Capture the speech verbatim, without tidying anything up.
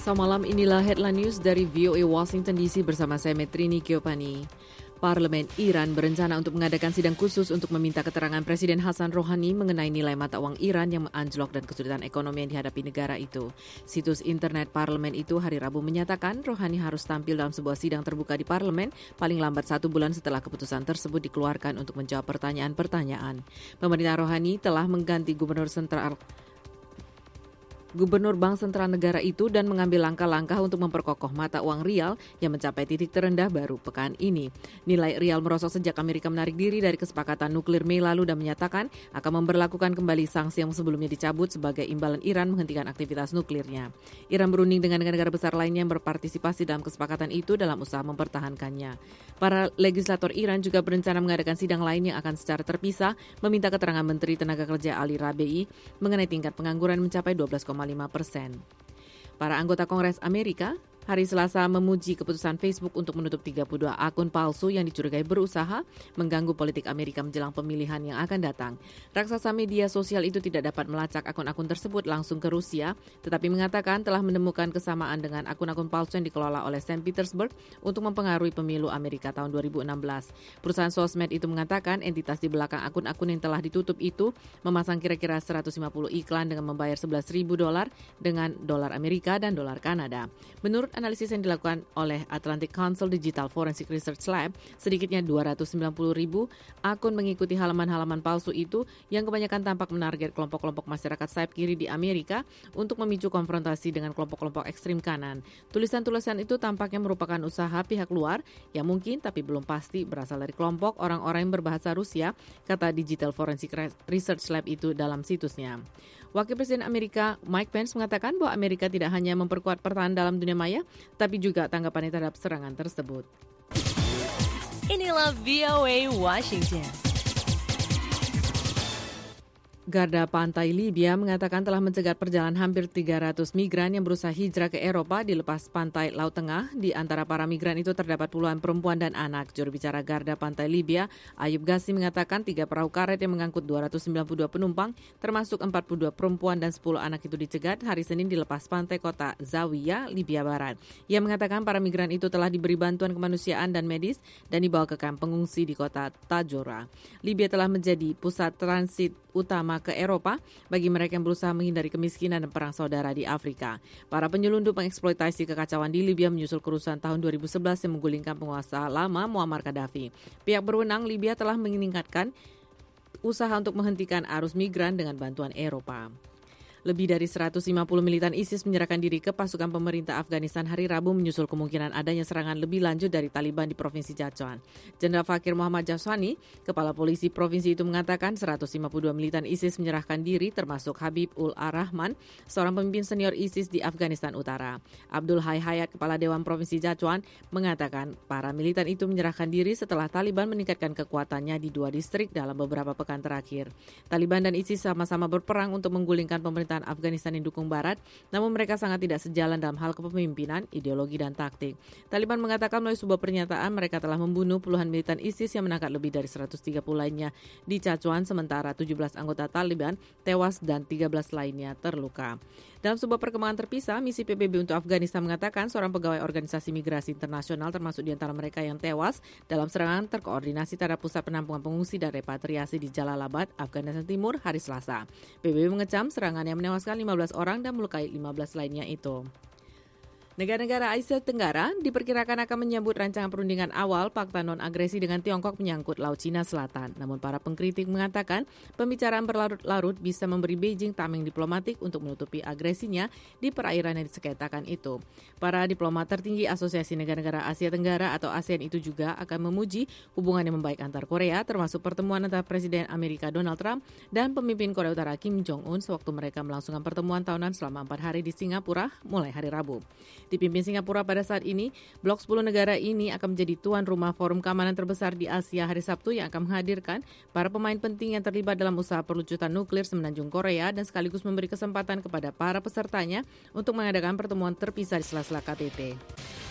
Selasa malam, inilah headline news dari V O A Washington D C bersama saya Metrini Giovanni. Parlemen Iran berencana untuk mengadakan sidang khusus untuk meminta keterangan Presiden Hassan Rouhani mengenai nilai mata uang Iran yang anjlok dan kesulitan ekonomi yang dihadapi negara itu. Situs internet parlemen itu hari Rabu menyatakan Rouhani harus tampil dalam sebuah sidang terbuka di parlemen paling lambat satu bulan setelah keputusan tersebut dikeluarkan untuk menjawab pertanyaan-pertanyaan. Pemerintah Rouhani telah mengganti gubernur sentral Gubernur Bank Sentral negara itu dan mengambil langkah-langkah untuk memperkokoh mata uang rial yang mencapai titik terendah baru pekan ini. Nilai rial merosot sejak Amerika menarik diri dari kesepakatan nuklir Mei lalu dan menyatakan akan memberlakukan kembali sanksi yang sebelumnya dicabut sebagai imbalan Iran menghentikan aktivitas nuklirnya. Iran berunding dengan negara besar lainnya yang berpartisipasi dalam kesepakatan itu dalam usaha mempertahankannya. Para legislator Iran juga berencana mengadakan sidang lain yang akan secara terpisah meminta keterangan Menteri Tenaga Kerja Ali Rabeei mengenai tingkat pengangguran mencapai dua belas koma lima persen. Para anggota Kongres Amerika hari Selasa memuji keputusan Facebook untuk menutup tiga puluh dua akun palsu yang dicurigai berusaha mengganggu politik Amerika menjelang pemilihan yang akan datang. Raksasa media sosial itu tidak dapat melacak akun-akun tersebut langsung ke Rusia, tetapi mengatakan telah menemukan kesamaan dengan akun-akun palsu yang dikelola oleh Saint Petersburg untuk mempengaruhi pemilu Amerika tahun dua ribu enam belas. Perusahaan sosmed itu mengatakan entitas di belakang akun-akun yang telah ditutup itu memasang kira-kira seratus lima puluh iklan dengan membayar sebelas ribu dolar dengan dolar Amerika dan dolar Kanada. Menurut analisis yang dilakukan oleh Atlantic Council Digital Forensic Research Lab, sedikitnya dua ratus sembilan puluh ribu akun mengikuti halaman-halaman palsu itu yang kebanyakan tampak menarget kelompok-kelompok masyarakat sayap kiri di Amerika untuk memicu konfrontasi dengan kelompok-kelompok ekstrim kanan. Tulisan-tulisan itu tampaknya merupakan usaha pihak luar yang mungkin tapi belum pasti berasal dari kelompok orang-orang yang berbahasa Rusia, kata Digital Forensic Research Lab itu dalam situsnya. Wakil Presiden Amerika Mike Pence mengatakan bahwa Amerika tidak hanya memperkuat pertahanan dalam dunia maya, tapi juga tanggapannya terhadap serangan tersebut. Inilah V O A Washington. Garda Pantai Libya mengatakan telah mencegat perjalanan hampir tiga ratus migran yang berusaha hijrah ke Eropa di lepas pantai Laut Tengah. Di antara para migran itu terdapat puluhan perempuan dan anak. Juru bicara Garda Pantai Libya, Ayub Ghazi, mengatakan tiga perahu karet yang mengangkut dua ratus sembilan puluh dua penumpang, termasuk empat puluh dua perempuan dan sepuluh anak itu dicegat hari Senin di lepas pantai kota Zawiya, Libya Barat. Ia mengatakan para migran itu telah diberi bantuan kemanusiaan dan medis dan dibawa ke kamp pengungsi di kota Tajora. Libya telah menjadi pusat transit utama ke Eropa bagi mereka yang berusaha menghindari kemiskinan dan perang saudara di Afrika. Para penyelundup mengeksploitasi kekacauan di Libya menyusul kerusuhan tahun dua ribu sebelas yang menggulingkan penguasa lama Muammar Gaddafi. Pihak berwenang Libya telah meningkatkan usaha untuk menghentikan arus migran dengan bantuan Eropa. Lebih dari seratus lima puluh militan ISIS menyerahkan diri ke pasukan pemerintah Afghanistan hari Rabu menyusul kemungkinan adanya serangan lebih lanjut dari Taliban di Provinsi Jachoan. Jenderal Fakir Muhammad Jaswani, kepala polisi provinsi itu mengatakan seratus lima puluh dua militan ISIS menyerahkan diri termasuk Habib ul Ar-Rahman, seorang pemimpin senior ISIS di Afghanistan Utara. Abdul Hai Hayat, kepala Dewan Provinsi Jachoan, mengatakan para militan itu menyerahkan diri setelah Taliban meningkatkan kekuatannya di dua distrik dalam beberapa pekan terakhir. Taliban dan ISIS sama-sama berperang untuk menggulingkan pemerintahan Afghanistan yang dukung Barat, namun mereka sangat tidak sejalan dalam hal kepemimpinan, ideologi, dan taktik. Taliban mengatakan melalui sebuah pernyataan mereka telah membunuh puluhan militan ISIS yang menangkap lebih dari seratus tiga puluh lainnya di Cacuan, sementara tujuh belas anggota Taliban tewas dan tiga belas lainnya terluka. Dalam sebuah perkembangan terpisah, misi P B B untuk Afghanistan mengatakan seorang pegawai organisasi migrasi internasional termasuk di antara mereka yang tewas dalam serangan terkoordinasi terhadap pusat penampungan pengungsi dan repatriasi di Jalalabad, Afghanistan Timur hari Selasa. P B B mengecam serangan yang menewaskan lima belas orang dan melukai lima belas lainnya itu. Negara-negara Asia Tenggara diperkirakan akan menyambut rancangan perundingan awal Pakta Non-Agresi dengan Tiongkok menyangkut Laut Cina Selatan. Namun para pengkritik mengatakan pembicaraan berlarut-larut bisa memberi Beijing tameng diplomatik untuk menutupi agresinya di perairan yang disengketakan itu. Para diplomat tertinggi Asosiasi Negara-negara Asia Tenggara atau ASEAN itu juga akan memuji hubungan yang membaik antar Korea, termasuk pertemuan antara Presiden Amerika Donald Trump dan pemimpin Korea Utara Kim Jong-un sewaktu mereka melangsungkan pertemuan tahunan selama empat hari di Singapura mulai hari Rabu. Dipimpin Singapura pada saat ini, Blok sepuluh negara ini akan menjadi tuan rumah forum keamanan terbesar di Asia hari Sabtu yang akan menghadirkan para pemain penting yang terlibat dalam usaha perlucutan nuklir semenanjung Korea dan sekaligus memberi kesempatan kepada para pesertanya untuk mengadakan pertemuan terpisah di sela-sela K T T.